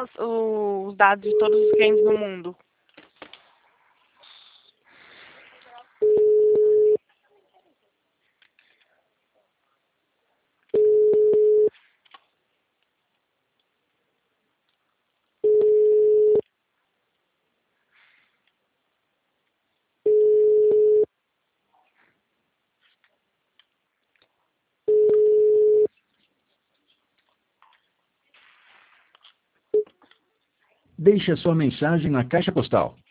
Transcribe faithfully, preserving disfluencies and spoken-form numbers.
as- os dados de todos os clientes no mundo. Deixe a sua mensagem na caixa postal